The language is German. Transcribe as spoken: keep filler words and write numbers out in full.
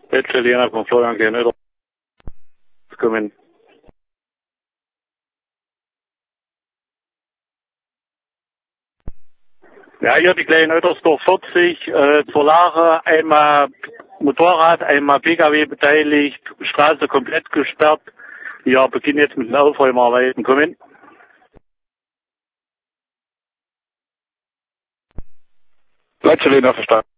Italiener von Florian Genöder. Kommen. Ja, hier die kleinen Oedersdorf vierzig, äh, zur Lage, einmal Motorrad, einmal P K W beteiligt, Straße komplett gesperrt. Ja, beginnen jetzt mit den Aufräumarbeiten. Kommen. Leitzelena verstanden.